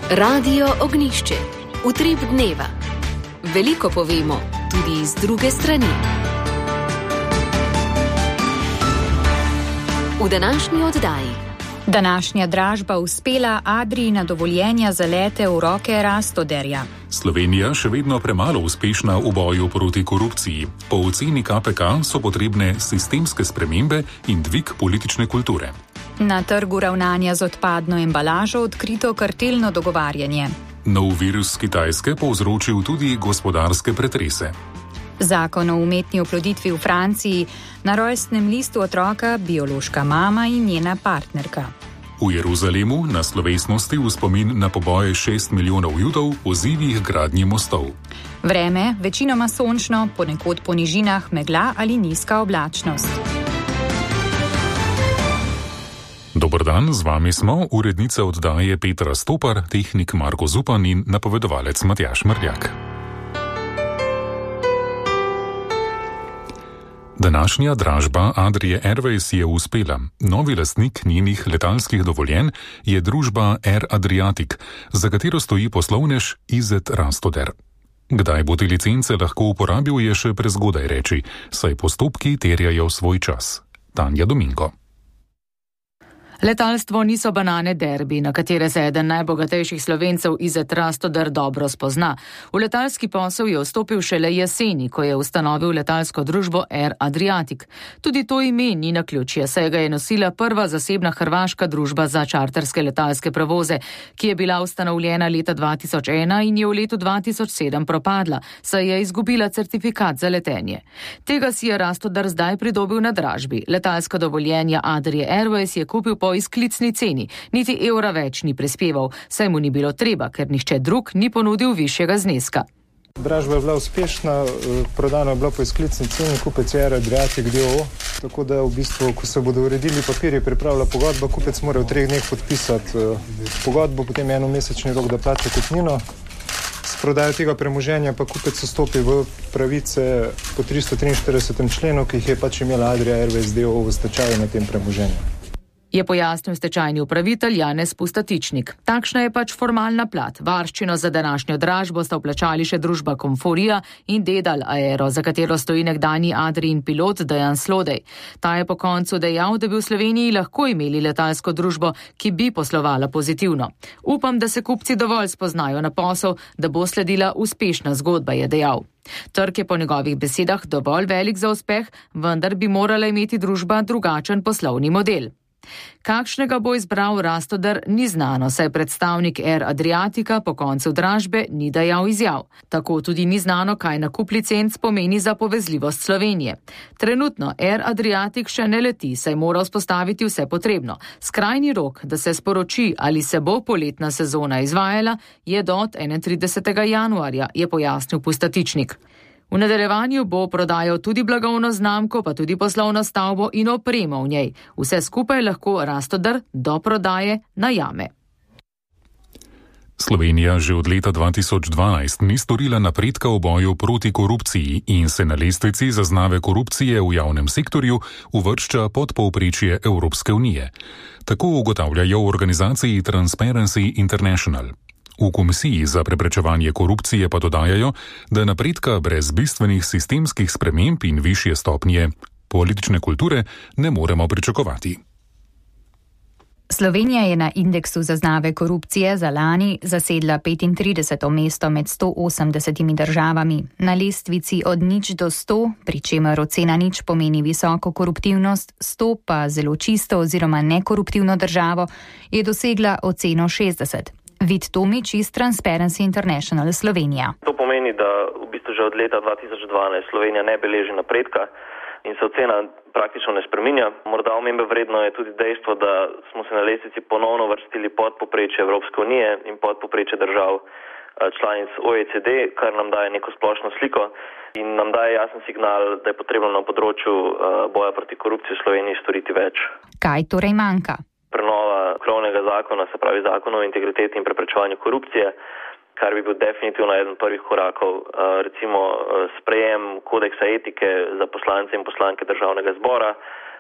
Radio Ognjišče. Utrip dneva. Veliko povemo, tudi iz druge strani. V današnji oddaji. Današnja dražba uspela, Adrijina dovoljenja za lete v roke Rastoderja. Slovenija še vedno premalo uspešna v boju proti korupciji. Po oceni KPK so potrebne sistemske spremembe in dvig politične kulture. Na trgu ravnanja z odpadno embalažo odkrito kartelno dogovarjanje. Nov virus Kitajske povzročil tudi gospodarske pretrese. Zakon o umetni oploditvi v Franciji, na rojstnem listu otroka biološka mama in njena partnerka. V Jeruzalemu na slovesnosti v spomin na poboje 6 milijonov Judov pozivih gradnje mostov. Vreme večinoma sončno, ponekod po nižinah megla ali nizka oblačnost. Dober dan, z vami smo, urednica oddaje Petra Stopar, tehnik Marko Zupan in napovedovalec Matjaž Mrljak. Današnja dražba Adrie Airways je uspela. Novi lastnik njenih letalskih dovoljenj je družba Air Adriatic, za katero stoji poslovnež Izet Rastoder. Kdaj bo te licence lahko uporabil, je še prezgodaj reči, saj postopki terjajo svoj čas. Tanja Domingo. Letalstvo niso banane derbi, na katere se eden najbogatejših Slovencev Izet Rastoder dobro spozna. V letalski posel je vstopil šele jeseni, ko je ustanovil letalsko družbo Air Adriatic. Tudi to ime ni naključje, saj ga je nosila prva zasebna hrvaška družba za čarterske letalske prevoze, ki je bila ustanovljena leta 2001 in je v letu 2007 propadla, saj je izgubila certifikat za letenje. Tega si je Rastoder zdaj pridobil na dražbi. Letalska dovoljenja Adrie Airways je kupil po izklicni ceni, niti evra več ni prispeval, saj mu ni bilo treba, ker nihče drug ni ponudil višjega zneska. Dražba je bila uspešna, prodano je bilo po izklicni ceni, kupec je Air Adriatic d.o.o., tako da v bistvu, ko se bodo uredili papirji, pripravila pogodba, kupec mora v 3 dneh podpisati pogodbo, potem enomesečni rok, da plača kupnino. S prodajo tega premoženja pa kupec vstopi v pravice po 343. členu, ki jih je pač imela Adria Airways d.o.o. v stečaju na tem premoženju. Je pojasnil stečajni upravitelj Janez Pustatičnik. Takšna je pač formalna plat. Varščino za današnjo dražbo sta vplačali še družba Comforija in Dedal Aero, za katero stoji nekdanji Adrijin pilot Dejan Slodej. Ta je po koncu dejal, da bi v Sloveniji lahko imeli letalsko družbo, ki bi poslovala pozitivno. Upam, da se kupci dovolj spoznajo na posel, da bo sledila uspešna zgodba, je dejal. Trg je po njegovih besedah dovolj velik za uspeh, vendar bi morala imeti družba drugačen poslovni model. Kakšnega bo izbral Rastoder, ni znano, saj predstavnik Air Adriatica po koncu dražbe ni dajal izjav. Tako tudi ni znano, kaj nakup licenc pomeni za povezljivost Slovenije. Trenutno Air Adriatic še ne leti, saj mora vzpostaviti vse potrebno. Skrajni rok, da se sporoči, ali se bo poletna sezona izvajala, je do 31. januarja, je pojasnil Pustatičnik. V nadaljevanju bo prodajal tudi blagovno znamko, pa tudi poslovno stavbo in opremo v njej. Vse skupaj lahko Rastoder do prodaje najame. Slovenija že od leta 2012 ni storila napredka v boju proti korupciji in se na lestvici zaznave korupcije v javnem sektorju uvršča pod povprečje Evropske unije. Tako ugotavljajo v organizaciji Transparency International. V Komisiji za preprečevanje korupcije pa dodajajo, da napredka brez bistvenih sistemskih sprememb in višje stopnje politične kulture ne moremo pričakovati. Slovenija je na indeksu zaznave korupcije za lani zasedla 35. mesto med 180 državami. Na lestvici od 0 do 100, pri čemer ocena 0 pomeni visoko koruptivnost, 100 pa zelo čisto oziroma nekoruptivno državo, je dosegla oceno 60. Vid Tomič iz Transparency International Slovenija. To pomeni, da v bistvu že od leta 2012 Slovenija ne beleži napredka in se ocena praktično ne spreminja. Morda omembe vredno je tudi dejstvo, da smo se na lestvici ponovno vrstili pod povprečje Evropske unije in pod povprečje držav članic OECD, kar nam daje neko splošno sliko in nam daje jasen signal, da je potrebno na področju boja proti korupciji v Sloveniji storiti več. Kaj torej manjka? Prenova krovnega zakona, se pravi zakon o integriteti in preprečevanju korupcije, kar bi bil definitivno eden prvih korakov, recimo sprejem kodeksa etike za poslance in poslanke Državnega zbora,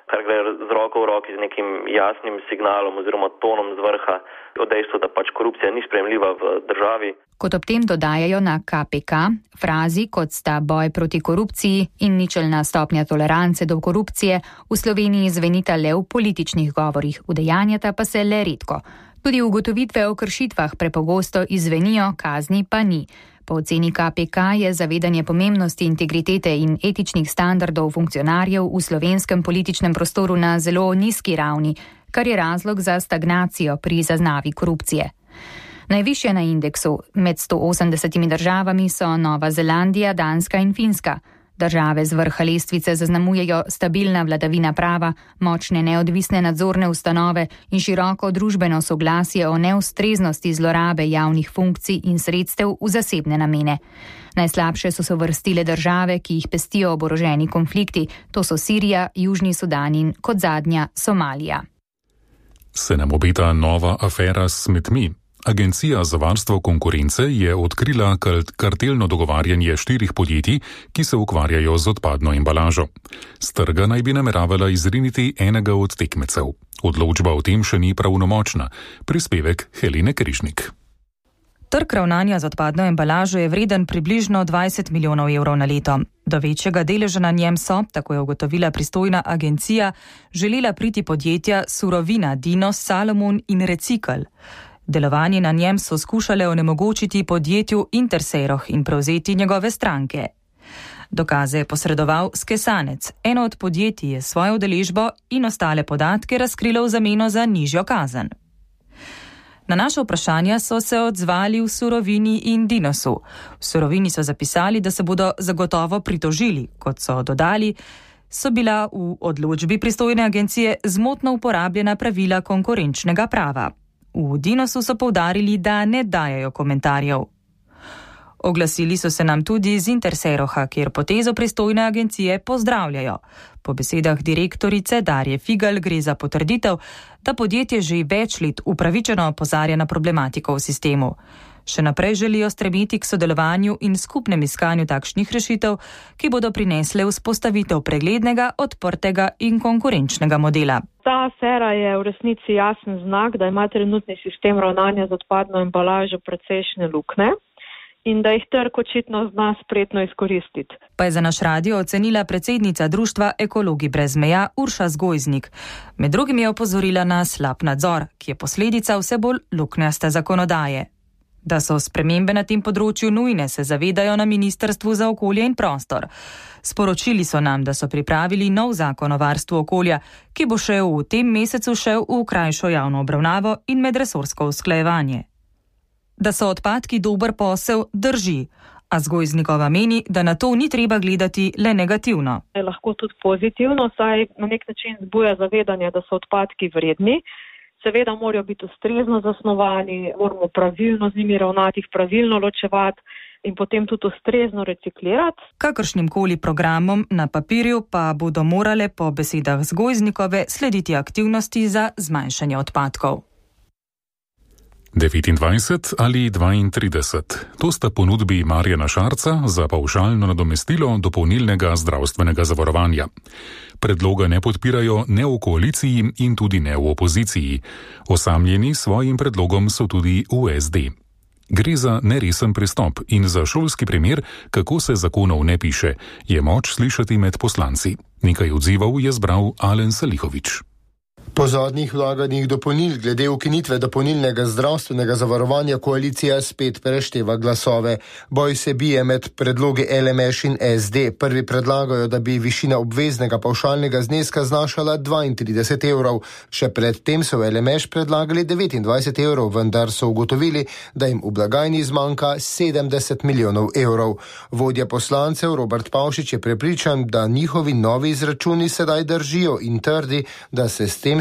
kar gre z roko v roki z nekim jasnim signalom oziroma tonom z vrha o dejstvu, da pač korupcija ni sprejemljiva v državi. Kot ob tem dodajajo na KPK, frazi kot sta boj proti korupciji in ničelna stopnja tolerance do korupcije v Sloveniji zvenita le v političnih govorih, udejanjata pa se le redko. Tudi ugotovitve o kršitvah prepogosto izvenijo, kazni pa ni. Po oceni KPK je zavedanje pomembnosti integritete in etičnih standardov funkcionarjev v slovenskem političnem prostoru na zelo nizki ravni, kar je razlog za stagnacijo pri zaznavi korupcije. Najvišje na indeksu med 180 državami so Nova Zelandija, Danska in Finska. Države z vrha lestvice zaznamujejo stabilna vladavina prava, močne neodvisne nadzorne ustanove in široko družbeno soglasje o neustreznosti zlorabe javnih funkcij in sredstev v zasebne namene. Najslabše so se uvrstile države, ki jih pestijo oboroženi konflikti, to so Sirija, Južni Sudan in kot zadnja Somalija. Se nam obeta nova afera s smetmi. Agencija za varstvo konkurence je odkrila kartelno dogovarjanje 4 podjetij, ki se ukvarjajo z odpadno embalažo. S trga naj bi nameravala izriniti enega od tekmecev. Odločba o tem še ni pravnomočna. Prispevek Helene Križnik. Trg ravnanja z odpadno embalažo je vreden približno 20 milijonov evrov na leto. Do večjega deleža na njem so, tako je ugotovila pristojna agencija, želela priti podjetja Surovina, Dinos, Salomon in Recikl. Delovanje na njem so skušale onemogočiti podjetju Interseroh in prevzeti njegove stranke. Dokaze je posredoval Skesanec. Eno od podjetij je svojo udeležbo in ostale podatke razkrilo v zameno za nižjo kazen. Na naše vprašanja so se odzvali v Surovini in Dinosu. V Surovini so zapisali, da se bodo zagotovo pritožili. Kot so dodali, so bila v odločbi pristojne agencije zmotno uporabljena pravila konkurenčnega prava. V Dinosu so poudarili, da ne dajajo komentarjev. Oglasili so se nam tudi iz Interseroha, kjer potezo pristojne agencije pozdravljajo. Po besedah direktorice Darje Figal gre za potrditev, da podjetje že več let upravičeno opozarja na problematiko v sistemu. Še naprej želijo stremeti k sodelovanju in skupnem iskanju takšnih rešitev, ki bodo prinesle vzpostavitev preglednega, odprtega in konkurenčnega modela. Ta afera je v resnici jasen znak, da ima trenutni sistem ravnanja z odpadno embalažo precejšnje luknje in da jih trg očitno zna spretno izkoristiti. Pa je za naš radio ocenila predsednica društva Ekologi brez meja Urša Zgojznik. Med drugim je opozorila na slab nadzor, ki je posledica vse bolj luknjaste zakonodaje. Da so spremembe na tem področju nujne, se zavedajo na Ministrstvu za okolje in prostor. Sporočili so nam, da so pripravili nov zakon o varstvu okolja, ki bo še v tem mesecu šel v krajšo javno obravnavo in medresorsko usklajevanje. Da so odpadki dober posel, drži, a Zgojznikova meni, da na to ni treba gledati le negativno. Je lahko tudi pozitivno, saj na nek način zbuja zavedanje, da so odpadki vredni. Seveda morajo biti ustrezno zasnovani, moramo pravilno z njimi ravnati, jih pravilno ločevati in potem tudi ustrezno reciklirati. Kakršnim koli programom na papirju pa bodo morale po besedah Zgojznikove slediti aktivnosti za zmanjšanje odpadkov. 29 ali 32. To sta ponudbi Marjana Šarca za pavšalno nadomestilo dopolnilnega zdravstvenega zavarovanja. Predloga ne podpirajo ne v koaliciji in tudi ne v opoziciji. Osamljeni s svojim predlogom so tudi v SD. Gre za neresen pristop in za šolski primer, kako se zakonov ne piše, je moč slišati med poslanci. Nekaj odzivov je zbral Alen Salihovič. Po zadnjih vlaganjih dopolnil glede ukinitve dopolnilnega zdravstvenega zavarovanja koalicija spet prešteva glasove. Boj se bije med predlogi LMŠ in SD. Prvi predlagajo, da bi višina obveznega pavšalnega zneska znašala 32 evrov. Še predtem so LMŠ predlagali 29 evrov, vendar so ugotovili, da jim v blagajni zmanjka 70 milijonov evrov. Vodja poslancev Robert Pavšič je prepričan, da njihovi novi izračuni sedaj držijo in trdi, da se s tem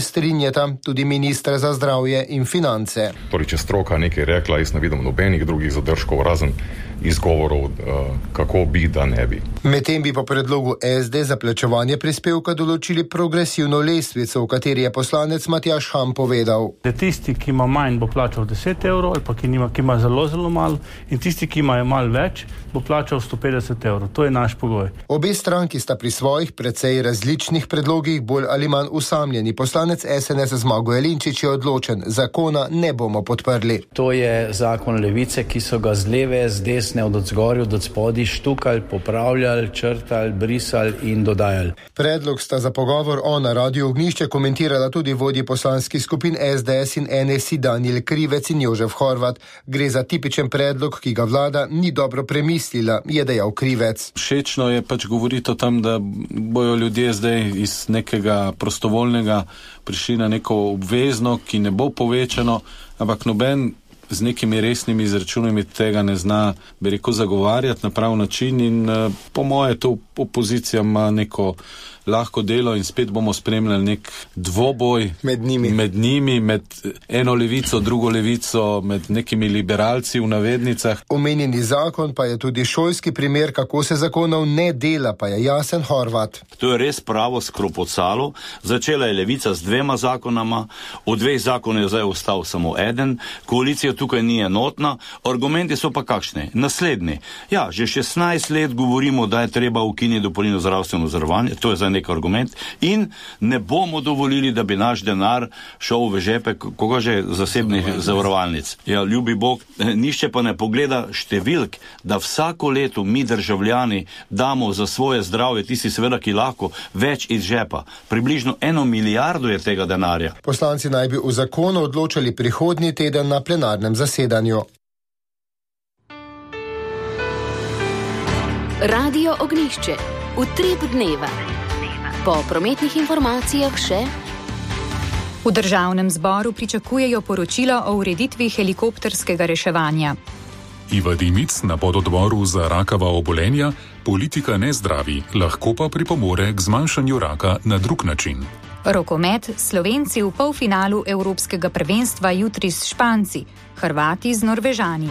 strinjata tudi ministra za zdravje in finance. Torej, če stroka nekaj rekla, jaz ne vidim nobenih drugih zadržkov, razen izgovorov, kako bi, da ne bi. Medtem bi po predlogu SD za plačevanje prispevka določili progresivno lestvico, v kateri je poslanec Matjaž Han povedal. Tisti, ki ima manj, bo plačal 10 evrov, ali pa ki ima zelo, zelo malo, in tisti, ki imajo malo več, bo plačal 150 evrov. To je naš pogoj. Obe stranki sta pri svojih precej različnih predlogih bolj ali manj usamljeni. Poslanec SNS Zmago Jelinčič je odločen, zakona ne bomo podprli. To je zakon Levice, ki so ga z leve, z desne, od zgorju do spodaj štukali, popravljali, črtali, brisali in dodajali. Predlog sta za pogovor na Radiu Ognjišče komentirala tudi vodji poslanskih skupin SDS in NSI Danijel Krivec in Jožef Horvat. Gre za tipičen predlog, ki ga vlada ni dobro premislila, je dejal Krivec. Všečno je pač govoriti o tem, da bojo ljudje zdaj iz nekega prostovoljnega prišli na neko obvezno, ki ne bo povečano, ampak noben z nekimi resnimi izračunami tega ne zna, bi rekel, zagovarjati na prav način in po moje to opozicija ima neko lahko delo in spet bomo spremljali nek dvoboj med njimi, med eno levico, drugo levico, med nekimi liberalci v navednicah. Omenjeni zakon pa je tudi šolski primer, kako se zakonov ne dela, pa je jasen Horvat. To je res pravo skropocalo. Začela je levica z 2 zakonama, od 2 zakonov je zdaj ostal samo eden, koalicija tukaj ni enotna, argumenti so pa kakšni? Naslednji. Ja, že 16 let govorimo, da je treba ukiniti dopolnilno zdravstveno zavarovanje, to je za nek argument, in ne bomo dovolili, da bi naš denar šel v žepe koga že zasebnih zavarovalnic. Ja, ljubi Bog, nišče pa ne pogleda številk, da vsako leto mi državljani damo za svoje zdravje, tisti seveda, ki lahko, več iz žepa. Približno 1 milijardo je tega denarja. Poslanci naj bi v zakonu odločali prihodnji teden na plenarnem zasedanju. Radio Ognjišče. Utrip dneva. Po prometnih informacijah še. V državnem zboru pričakujejo poročilo o ureditvi helikopterskega reševanja. Iva Dimic na pododboru za rakava obolenja: politika ne zdravi, lahko pa pripomore k zmanjšanju raka na drug način. Rokomet, Slovenci v polfinalu Evropskega prvenstva jutri s Španci, Hrvati z Norvežani.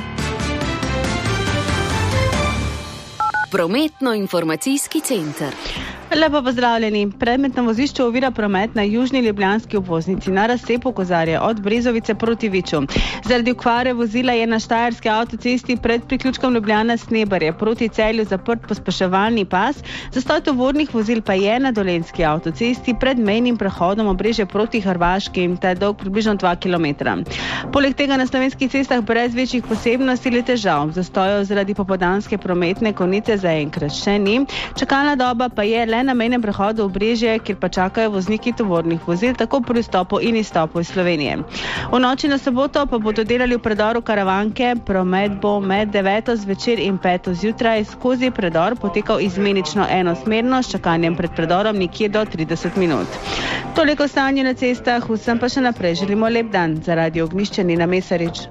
Prometno-informacijski center. Lepo pozdravljeni. Predmet na vozišču ovira promet na južni ljubljanski obvoznici na razcepu Kozarje od Brezovice proti Viču. Zaradi okvare vozila je na štajerski avtocesti pred priključkom Ljubljana-Snebarje proti Celju zaprt pospeševalni pas, zastoj tovornih vozil pa je na dolenjski avtocesti pred mejnim prehodom Obrežje proti Hrvaški, ta je dolg približno 2 km. Poleg tega na slovenskih cestah brez večjih posebnosti ali težav. Zastojev zaradi popoldanske prometne konice zaenkrat še ni. Čakalna doba pa je le na mejnem prehodu Obrežje, kjer pa čakajo vozniki tovornih vozil tako pri vstopu in izstopu iz Slovenije. V noči na soboto pa bodo delali v predoru Karavanke. Promet bo med 9. zvečer in 5. zjutraj skozi predor potekal izmenično enosmerno s čakanjem pred predorom nekje do 30 minut. Toliko stanje na cestah, vsem pa še naprej želimo lep dan. Za Radio Ognjišče Nina Mesarič.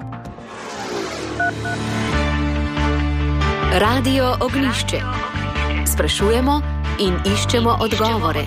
Radio Ognjišče. Sprašujemo in iščemo odgovore.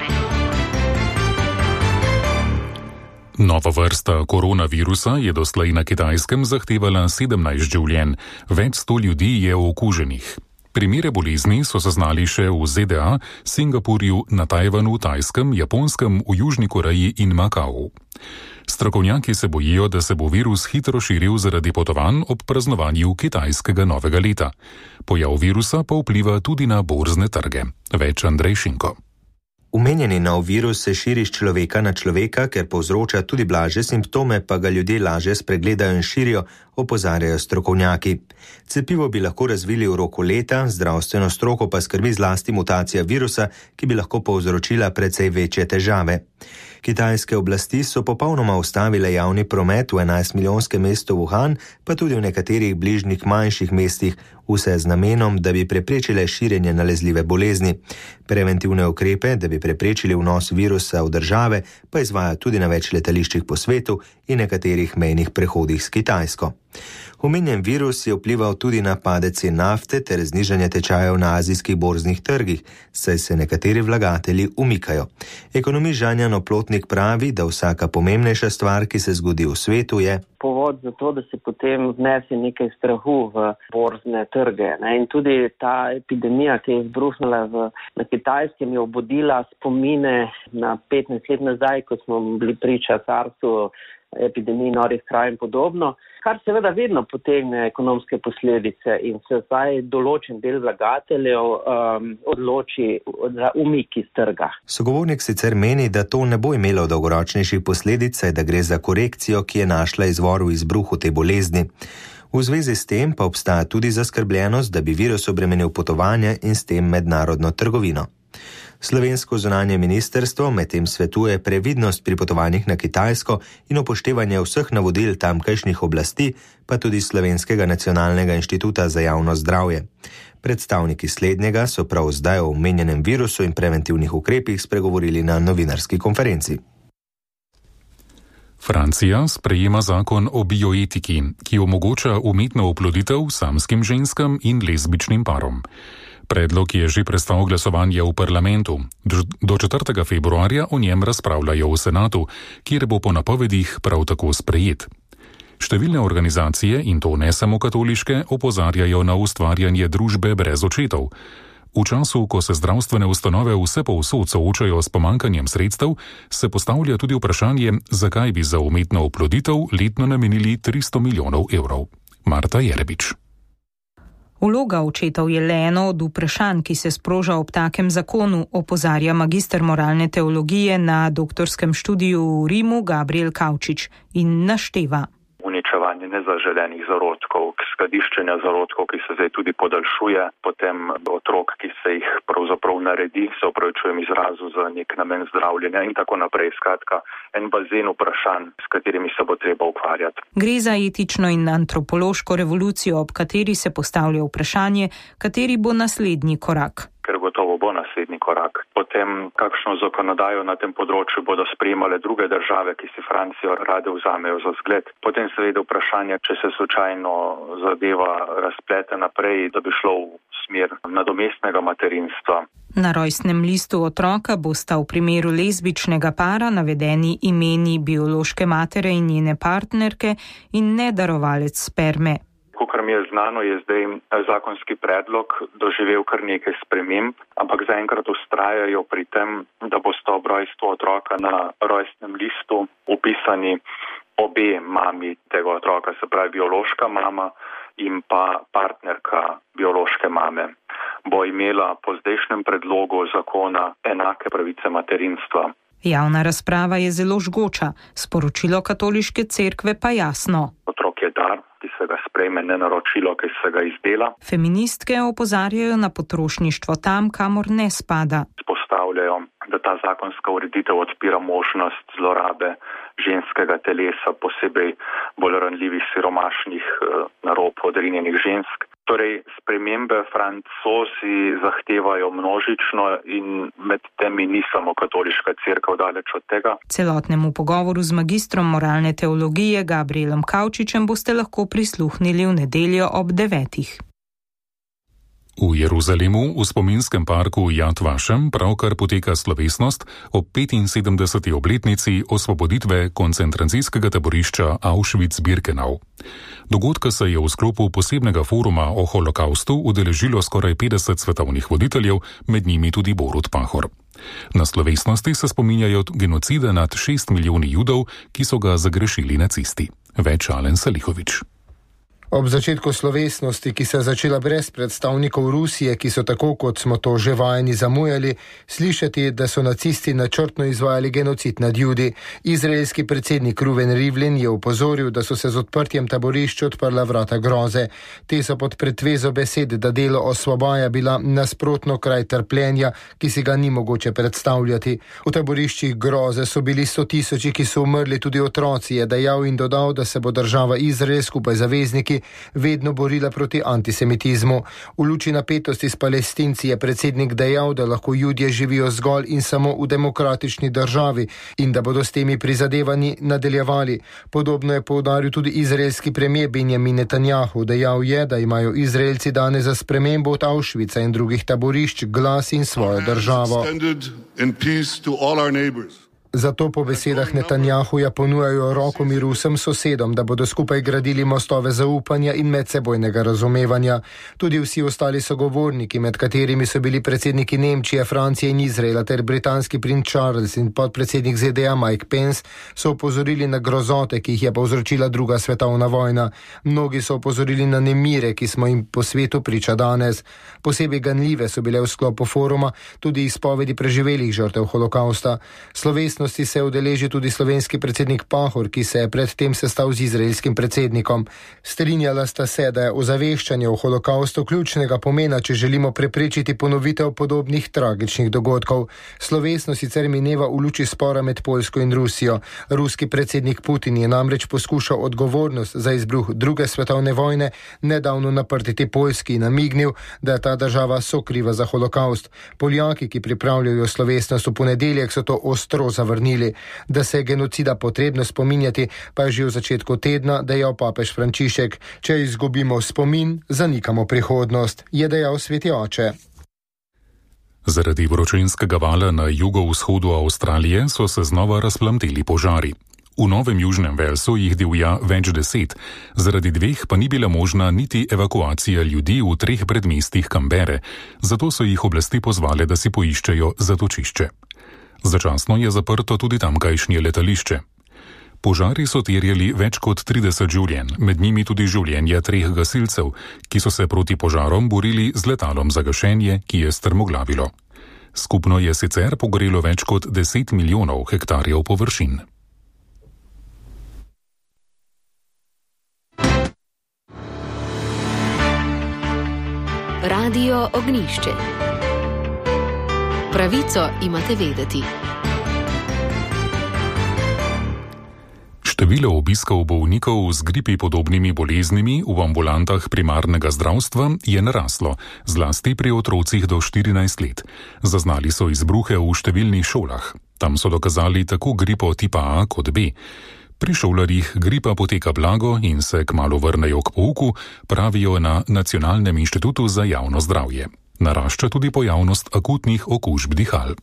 Nova vrsta koronavirusa je doslej na Kitajskem zahtevala 17 življenj, več 100 ljudi je okuženih. Primere bolezni so zaznali še v ZDA, Singapurju, na Tajvanu, Tajskem, Japonskem, v Južni Koreji in Makau. Strokovnjaki se bojijo, da se bo virus hitro širil zaradi potovanj ob praznovanju kitajskega novega leta. Pojav virusa pa vpliva tudi na borzne trge. Več Andrej Šinko. Omenjeni nov virus se širi z človeka na človeka, ker povzroča tudi blažje simptome, pa ga ljudje lažje spregledajo in širijo, opozarjajo strokovnjaki. Cepivo bi lahko razvili v roku leta, zdravstveno stroko pa skrbi zlasti mutacija virusa, ki bi lahko povzročila precej večje težave. Kitajske oblasti so popolnoma ustavile javni promet v 11-milijonskem mestu Wuhan, pa tudi v nekaterih bližnjih manjših mestih Vse z namenom, da bi preprečile širjenje nalezljive bolezni. Preventivne ukrepe, da bi preprečili vnos virusa v države, pa izvaja tudi na več letališčih po svetu in nekaterih mejnih prehodih s Kitajsko. Omenjen virus je vplival tudi na padec cen nafte ter znižanje tečajev na azijskih borznih trgih, saj se nekateri vlagatelji umikajo. Ekonomist Žanjan Oplotnik pravi, da vsaka pomembnejša stvar, ki se zgodi v svetu, je povod za to, da se potem vnese nekaj strahu v borzne trge. In tudi ta epidemija, ki je izbruhnila na Kitajskem, je obudila spomine na 15 let nazaj, ko smo bili priča SARS-u, epidemiji norih kraj in podobno, kar seveda vedno potegne ekonomske posledice in se zdaj določen del vlagateljev odloči za umik iz trga. Sogovornik sicer meni, da to ne bo imelo dolgoročnejših posledic, saj da gre za korekcijo, ki je našla izvor v izbruhu te bolezni. V zvezi s tem pa obstaja tudi zaskrbljenost, da bi virus obremenil potovanja in s tem mednarodno trgovino. Slovensko zunanje ministrstvo medtem svetuje previdnost pri potovanjih na Kitajsko in upoštevanje vseh navodil tamkajšnjih oblasti, pa tudi Slovenskega nacionalnega inštituta za javno zdravje. Predstavniki slednjega so prav zdaj o omenjenem virusu in preventivnih ukrepih spregovorili na novinarski konferenci. Francija sprejema zakon o bioetiki, ki omogoča umetno oploditev samskim ženskam in lezbičnim parom. Predlog je že prestal glasovanje v parlamentu. Do 4. februarja o njem razpravljajo v senatu, kjer bo po napovedih prav tako sprejet. Številne organizacije, in to ne samo katoliške, opozarjajo na ustvarjanje družbe brez očetov. V času, ko se zdravstvene ustanove vse povsod soočajo s pomankanjem sredstev, se postavlja tudi vprašanje, zakaj bi za umetno oploditev letno namenili 300 milijonov evrov. Marta Jerebič. Vloga očetov je le eno od vprašanj, ki se sproža ob takem zakonu, opozarja magister moralne teologije na doktorskem študiju v Rimu Gabriel Kavčič in našteva. Uničevanje nezaželenih zarodkov, skladiščenja zarodkov, ki se zdaj tudi podaljšuje, potem otrok, ki se jih pravzaprav naredi, se opravičujem izrazu, za nek namen zdravljenja in tako naprej. Skratka, en bazen vprašanj, s katerimi se bo treba ukvarjati. Gre za etično in antropološko revolucijo, ob kateri se postavlja vprašanje, kateri bo naslednji korak. Ker gotovo bo naslednji korak. Potem, kakšno zakonodajo na tem področju bodo sprejemale druge države, ki si Francijo rade vzamejo za zgled. Potem seveda vprašanje, če se slučajno zadeva razplete naprej, da bi šlo v smer nadomestnega materinstva. Na rojstnem listu otroka bosta v primeru lezbičnega para navedeni imeni biološke matere in njene partnerke in ne darovalec sperme. Kar mi je znano, je zdaj zakonski predlog doživel kar nekaj sprememb, ampak zaenkrat vztrajajo pri tem, da bosta ob rojstvu otroka na rojstnem listu upisani obe mami tega otroka, se pravi biološka mama in pa partnerka biološke mame. Bo imela po zdajšnjem predlogu zakona enake pravice materinstva. Javna razprava je zelo žgoča, sporočilo katoliške cerkve pa jasno. Otrok je dar, ki se ga sprejme, ne naročilo, ki se ga izdela. Feministke opozarjajo na potrošništvo tam, kamor ne spada. Spostavljajo, da ta zakonska ureditev odpira možnost zlorabe ženskega telesa, posebej bolj ranljivih, siromašnih, na rob odrinjenih žensk. Torej, spremembe Francozi zahtevajo množično in med temi ni samo katoliška cerkev, daleč od tega. Celotnemu pogovoru z magistrom moralne teologije Gabrielom Kavčičem boste lahko prisluhnili v nedeljo ob 9. V Jeruzalemu v spominskem parku Yad Vashem pravkar poteka slovesnost ob 75. obletnici osvoboditve koncentracijskega taborišča Auschwitz-Birkenau. Dogodka se je v sklopu posebnega foruma o holokaustu udeležilo skoraj 50 svetovnih voditeljev, med njimi tudi Borut Pahor. Na slovesnosti se spominjajo genocida nad 6 milijoni Judov, ki so ga zagrešili nacisti. Več Alen Salihovič. Ob začetku slovesnosti, ki se je začela brez predstavnikov Rusije, ki so tako, kot smo to že vajeni, zamujali, slišati, da so nacisti načrtno izvajali genocid nad Judi. Izraelski predsednik Ruven Rivlin je upozoril, da so se z odprtjem taborišč odprla vrata groze. Te so pod pretvezo besed, da delo osvobaja, bila nasprotno kraj trpljenja, ki si ga ni mogoče predstavljati. V taboriščih groze so bili 100 000, ki so umrli tudi otroci, je dejal in dodal, da se bo država Izrael skupaj zavezniki vedno borila proti antisemitizmu. V luči napetosti s Palestinci je predsednik dejal, da lahko Judje živijo zgolj in samo v demokratični državi in da bodo s temi prizadevanji nadaljevali. Podobno je poudaril tudi izraelski premijer Benjamin Netanjahu. Dejal je, da imajo Izraelci danes za spremembo od Auschwitza in drugih taborišč glas in svojo državo. Zato po besedah Netanjahuja ponujajo roko miru vsem sosedom, da bodo skupaj gradili mostove zaupanja in medsebojnega razumevanja. Tudi vsi ostali sogovorniki, med katerimi so bili predsedniki Nemčije, Francije in Izraela ter britanski princ Charles in podpredsednik ZDA Mike Pence, so opozorili na grozote, ki jih je povzročila druga svetovna vojna. Mnogi so opozorili na nemire, ki smo jim po svetu priča danes. Posebej ganljive so bile v sklopu foruma tudi izpovedi preživelih žrtev holokausta. Slovesnosti se je udeležil tudi slovenski predsednik Pahor, ki se je predtem sestal z izraelskim predsednikom. Strinjala sta se, da je ozaveščanje o holokaustu ključnega pomena, če želimo preprečiti ponovitev podobnih tragičnih dogodkov. Slovesnost sicer mineva v luči spora med Poljsko in Rusijo. Ruski predsednik Putin je namreč poskušal odgovornost za izbruh druge svetovne vojne nedavno naprtiti Poljski in namignil, da je ta država sokriva za holokaust. Poljaki, ki pripravljajo slovesnost v ponedeljek, so to ostro zavrnili. Da se je genocida potrebno spominjati, pa je že v začetku tedna dejal papež Frančišek. Če izgubimo spomin, zanikamo prihodnost, je dejal sveti oče. Zaradi vročinskega vala na jugovzhodu Avstralije so se znova razplamteli požari. V Novem Južnem Velsu jih divja več 10, zaradi 2 pa ni bila možna niti evakuacija ljudi v 3 predmestjih Canberre, zato so jih oblasti pozvale, da si poiščejo zatočišče. Začasno je zaprto tudi tamkajšnje letališče. Požari so terjali več kot 30 življenj, med njimi tudi življenja 3 gasilcev, ki so se proti požarom borili z letalom za gašenje, ki je strmoglavilo. Skupno je sicer pogorelo več kot 10 milijonov hektarjev površin. Radio Ognjišče. Pravico imate vedeti. Število obiskov bolnikov z gripi podobnimi boleznimi v ambulantah primarnega zdravstva je naraslo, zlasti pri otrocih do 14 let. Zaznali so izbruhe v številnih šolah. Tam so dokazali tako gripo tipa A kot B. Pri šolarjih gripa poteka blago in se kmalu vrnejo k pouku, pravijo na Nacionalnem inštitutu za javno zdravje. Narašča tudi pojavnost akutnih okužb dihal.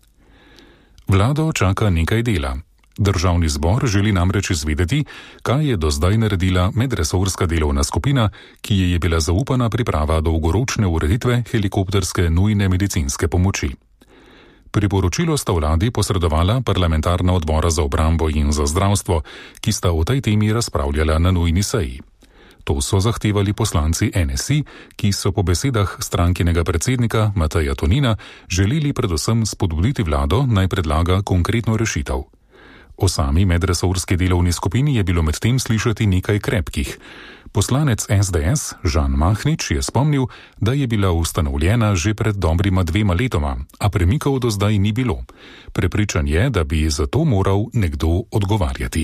Vlado čaka nekaj dela. Državni zbor želi namreč izvedeti, kaj je do zdaj naredila medresorska delovna skupina, ki ji je bila zaupana priprava dolgoročne ureditve helikopterske nujne medicinske pomoči. Priporočilo sta vladi posredovala parlamentarna odbora za obrambo in za zdravstvo, ki sta o tej temi razpravljala na nujni seji. To so zahtevali poslanci NSI, ki so po besedah strankinega predsednika Mateja Tonina želeli predvsem spodbuditi vlado, naj predlaga konkretno rešitev. O sami medresorski delovni skupini je bilo medtem slišati nekaj krepkih. Poslanec SDS Žan Mahnič je spomnil, da je bila ustanovljena že pred dobrima 2 letoma, a premikov do zdaj ni bilo. Prepričan je, da bi za to moral nekdo odgovarjati.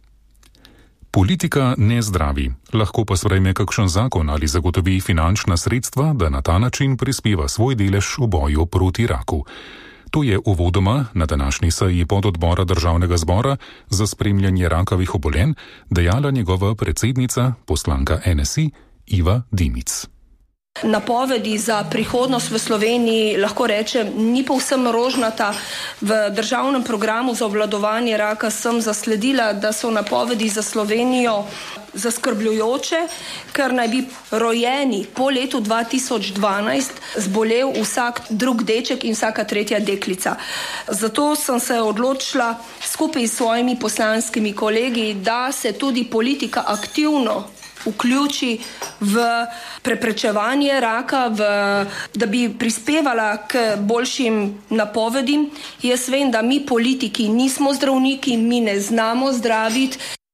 Politika ne zdravi, lahko pa sprejme kakšen zakon ali zagotovi finančna sredstva, da na ta način prispeva svoj delež v boju proti raku. To je uvodoma na današnji seji pododbora Državnega zbora za spremljanje rakavih obolenj dejala njegova predsednica, poslanka NSI Iva Dimic. Napovedi za prihodnost v Sloveniji, lahko rečem, ni povsem rožnata. V državnem programu za obvladovanje raka sem zasledila, da so napovedi za Slovenijo zaskrbljujoče, ker naj bi rojeni po letu 2012 zbolel vsak drug deček in vsaka 3. deklica. Zato sem se odločila skupaj s svojimi poslanskimi kolegi, da se tudi politika aktivno vključi v preprečevanje raka, da bi prispevala k boljšim napovedim. Jaz vem, da mi politiki nismo zdravniki, mi ne znamo zdraviti.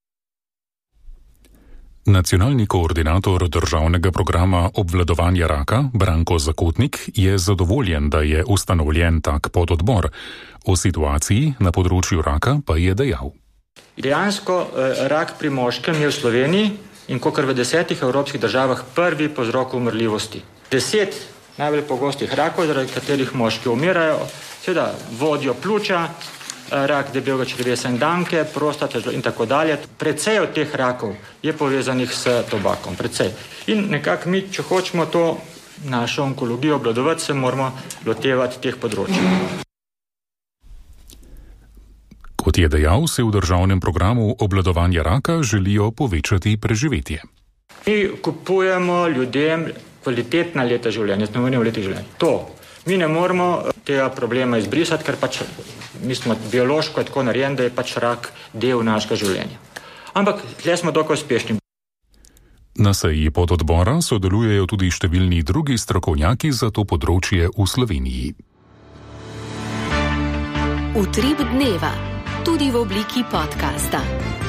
Nacionalni koordinator državnega programa obvladovanja raka, Branko Zakotnik, je zadovoljen, da je ustanovljen tak pododbor. O situaciji na področju raka pa je dejal. Dejansko rak pri moškem je v Sloveniji in kakor v 10 evropskih državah prvi po vzroku umrljivosti. 10 najbolj pogostih rakov, zaradi katerih moški umirajo, seveda vodijo pljuča, rak debelega črevesa in danke, prostate in tako dalje. Precej od teh rakov je povezanih s tobakom, precej. In nekako mi, če hočemo to našo onkologijo obvladovati, se moramo lotevati teh področij. Kot je dejal, se v državnem programu obvladovanja raka želijo povečati preživetje. Mi kupujemo ljudem kvalitetna leta življenja, to. Mi ne moramo tega problema izbrisati, ker pač mi smo biološko tako narejen, da je pač rak del našega življenja. Ampak tle smo dokaj uspešni. Na seji pododbora sodelujejo tudi številni drugi strokovnjaki za to področje v Sloveniji. Utrip dneva, tudi v obliki podcasta.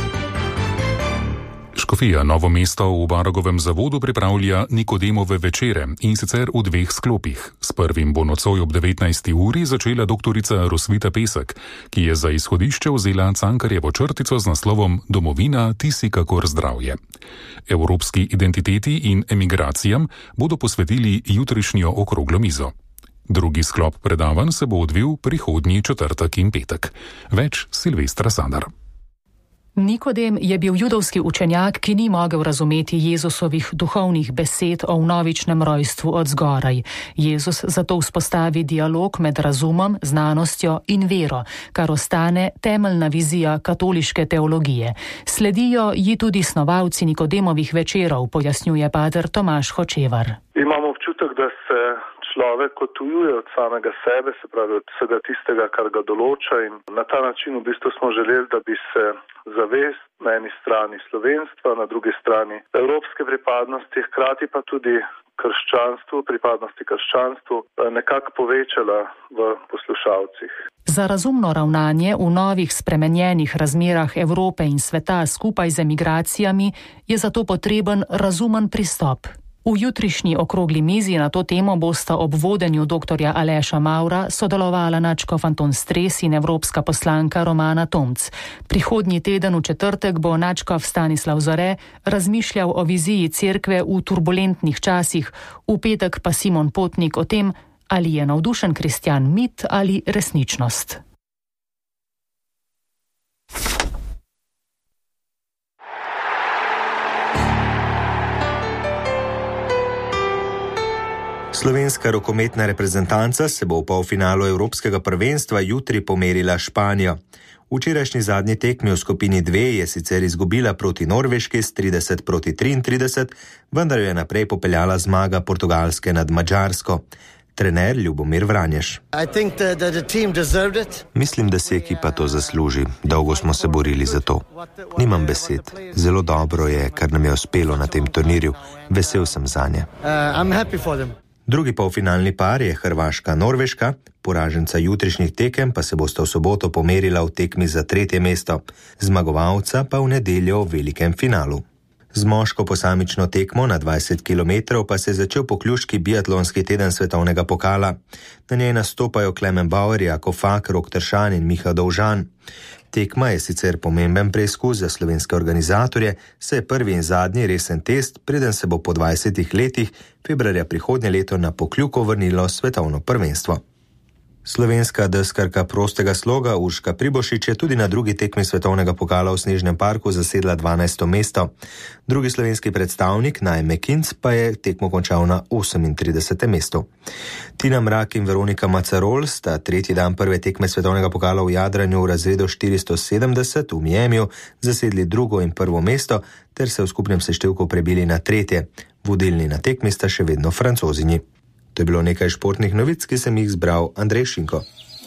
Škofija Novo mesto v Baragovem zavodu pripravlja Nikodemove večere, in sicer v 2 sklopih. S prvim bo nocoj ob 19. uri začela doktorica Rosvita Pesek, ki je za izhodišče vzela Cankarjevo črtico z naslovom Domovina, ti si kakor zdravje. Evropski identiteti in emigracijam bodo posvetili jutrišnjo okroglo mizo. Drugi sklop predavanj se bo odvil prihodnji četrtek in petek. Več Silvestra Sadar. Nikodem je bil judovski učenjak, ki ni mogel razumeti Jezusovih duhovnih besed o vnovičnem rojstvu od zgoraj. Jezus zato vzpostavi dialog med razumom, znanostjo in vero, kar ostane temeljna vizija katoliške teologije. Sledijo ji tudi snovalci Nikodemovih večerov, pojasnjuje pater Tomaž Hočevar. Imamo občutek, da se človek odtujuje od samega sebe, se pravi od vsega tistega, kar ga določa, in na ta način v bistvu smo želeli, da bi se zavest na eni strani slovenstva, na drugi strani evropske pripadnosti, hkrati pa tudi krščanstvu, pripadnosti krščanstvu, nekako povečala v poslušalcih. Za razumno ravnanje v novih spremenjenih razmerah Evrope in sveta skupaj z emigracijami je zato potreben razumen pristop. V jutrišnji okrogli mizi na to temo bosta ob vodenju dr. Aleša Maura sodelovala nadškof Anton Stres in evropska poslanka Romana Tomc. Prihodnji teden v četrtek bo nadškof Stanislav Zore razmišljal o viziji cerkve v turbulentnih časih, v petek pa Simon Potnik o tem, ali je navdušen kristjan mit ali resničnost. Slovenska rokometna reprezentanca se bo v polfinalu Evropskega prvenstva jutri pomerila Španijo. Včerajšnji zadnji tekmi v skupini 2 je sicer izgubila proti Norveški s 30-33, vendar jo je naprej popeljala zmaga Portugalske nad Madžarsko. Trener Ljubomir Vranješ. Mislim, da si ekipa to zasluži. Dolgo smo se borili za to. Nimam besed. Zelo dobro je, kar nam je uspelo na tem turnirju. Vesel sem zanje. Drugi polfinalni par je Hrvaška-Norveška, poraženca jutrišnjih tekem pa se bosta v soboto pomerila v tekmi za 3. mesto, zmagovalca pa v nedeljo v velikem finalu. Z moško posamično tekmo na 20 km pa se je začel pokljuški biatlonski teden svetovnega pokala. Na njej nastopajo Klemen Bauer, Jako Fak, Rok Tršan in Miha Dovžan. Tekma je sicer pomemben preizkus za slovenske organizatorje, saj je prvi in zadnji resen test, preden se bo po 20 letih februarja prihodnje leto na Pokljuko vrnilo svetovno prvenstvo. Slovenska deskarka prostega sloga Urška Pribošič je tudi na drugi tekmi svetovnega pokala v Snežnem parku zasedla 12. mesto. Drugi slovenski predstavnik, Naj Mekinc, pa je tekmo končal na 38. mestu. Tina Mrak in Veronika Macarol sta tretji dan prve tekme svetovnega pokala v jadranju v razredu 470 v Miamiju zasedli drugo in prvo mesto ter se v skupnem seštevku prebili na 3. Vodilni na tekmi sta še vedno Francozini. To je bilo nekaj športnih novic, ki sem jih zbral Andrej Šinko.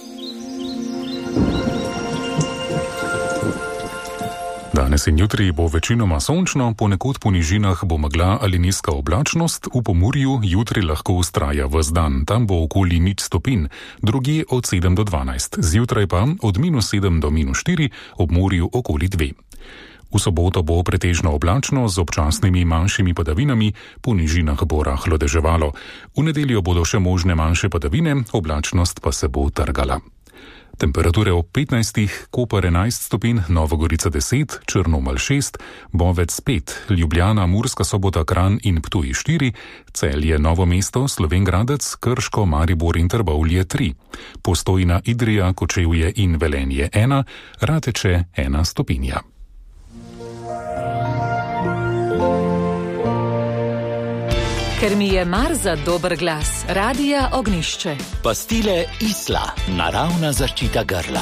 Danes in jutri bo večinoma sončno, ponekod po nižinah bo megla ali nizka oblačnost, v Pomurju jutri lahko vztraja ves dan, tam bo okoli 0 stopinj, drugje od 7 do 12, zjutraj pa od -7 do -4, ob morju okoli 2. V soboto bo pretežno oblačno z občasnimi manjšimi padavinami, po nižinah bo rahlo deževalo. V nedeljo bodo še možne manjše padavine, oblačnost pa se bo trgala. Temperature ob 15, Koper 11 stopinj, Nova Gorica 10, Črnomelj 6, Bovec 5, Ljubljana, Murska Sobota, Kranj in Ptuj 4, Celje, Novo mesto, Slovenj Gradec, Krško, Maribor in Trbovlje 3, Postojna, Idrija, Kočevje in Velenje 1, Rateče 1 stopinja. Ker mi je mar za dober glas, Radija Ognjišče. Pastile Isla, naravna zaščita grla.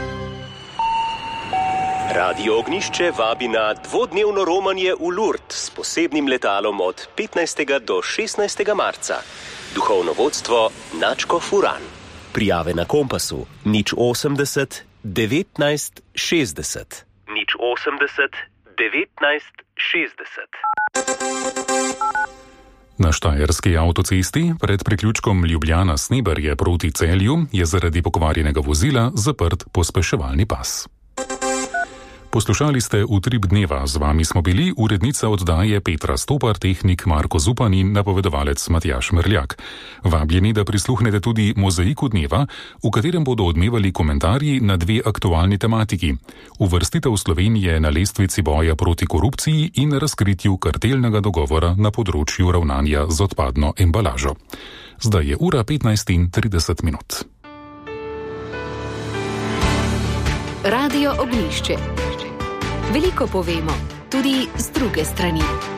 Radio Ognjišče vabi na dvodnevno romanje v Lourdes s posebnim letalom od 15. do 16. marca. Duhovno vodstvo Načko Furan. Prijave na Kompasu 080 19 60. 080 19 60. Na Štajerski avtocesti pred priključkom Ljubljana-Sneberje proti Celju je zaradi pokvarjenega vozila zaprt pospeševalni pas. Poslušali ste Utrip dneva, z vami smo bili urednica oddaje Petra Stopar, tehnik Marko Zupan in napovedovalec Matjaž Merljak. Vabljeni, da prisluhnete tudi Mozaiku dneva, v katerem bodo odmevali komentarji na dve aktualni tematiki: uvrstitev Slovenije na lestvici boja proti korupciji in razkritju kartelnega dogovora na področju ravnanja z odpadno embalažo. Zdaj je ura 15:30. Radio Ognjišče. Veliko povemo, tudi z druge strani.